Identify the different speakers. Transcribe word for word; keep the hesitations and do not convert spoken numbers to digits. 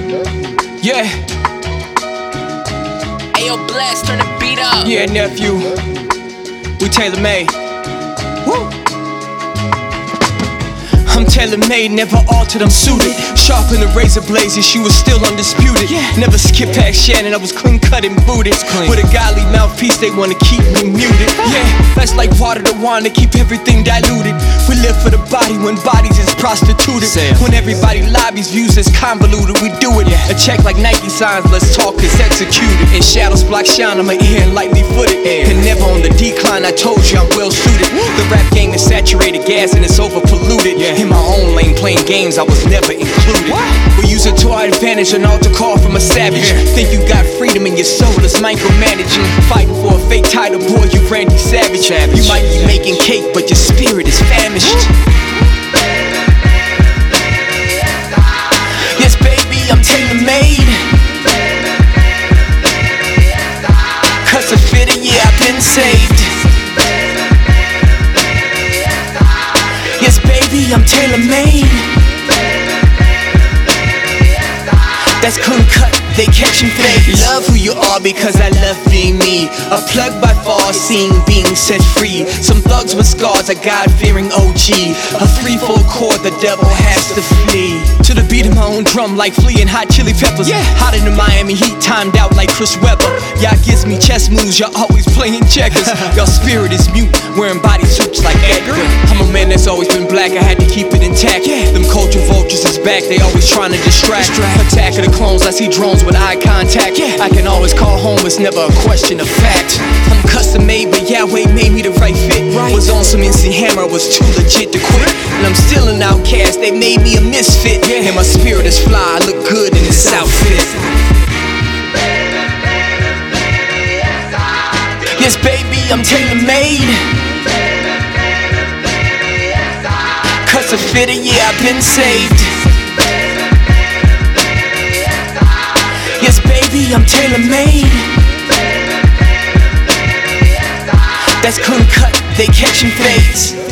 Speaker 1: Yeah.
Speaker 2: Ayo, Blast, turn the beat up.
Speaker 1: Yeah, nephew. We tailor-made. Woo. I'm tailor-made, never altered, I'm suited. Sharp in the razor blazes, she was still undisputed. Yeah. Never skipped past Shannon, I was clean cut and booted. With a godly mouthpiece, they wanna keep me muted. Yeah, that's like water to wine to keep everything diluted. We live for the body when bodies is prostituted. When everybody lobbies views as convoluted, we do it. Yeah. A check like Nike signs, let's talk, it's executed. And shadows block shine on my ear and lightly footed. Yeah. And never on the decline, I told you I'm well suited. The rap game is saturated gas and it's over polluted. Yeah. In my own lane playing games, I was never included. What? We use it to our advantage, an altar call from a savage. Yeah. Think you got freedom in your soul, it's micromanaging. Fighting for a fake title, boy, you Randy Savage. Savage. You might be making cake, but your spirit is famished. Yes, baby, I'm tailor-made. Custom fitted, yeah, I've been saved. Yes, baby, I'm tailor-made. That's clean cut, they catching fades. Love who you are because I love being me. A plug by far, seeing being set free. Some thugs with scars, a God-fearing O G. A three-four chord, the devil has to flee. To the beat of my own drum, like Flea and Hot Chili Peppers. Yeah. Hotter than Miami Heat, timed out like Chris Webber. Y'all gives me chess moves, y'all always playing checkers. Y'all spirit is mute, wearing bodysuits like Edgar. I'm a man that's always been black, I had to keep it intact. Yeah. Them culture vultures is back, they always trying to distract. Attack of the clones, I see drones with eye contact. Yeah. I can always call home, it's never a question of fact. I'm custom made, but Yahweh made me the right fit. Right. Was on some N C Hammer, was too legit to quit. And I'm still an outcast, they made me a misfit. Yeah. And my spirit is fly, I look good in this outfit. Yes, baby, I'm tailor-made. Custom fitted, yeah, I've been saved. Yes, baby, I'm tailor-made. That's clean cut, they catching fades.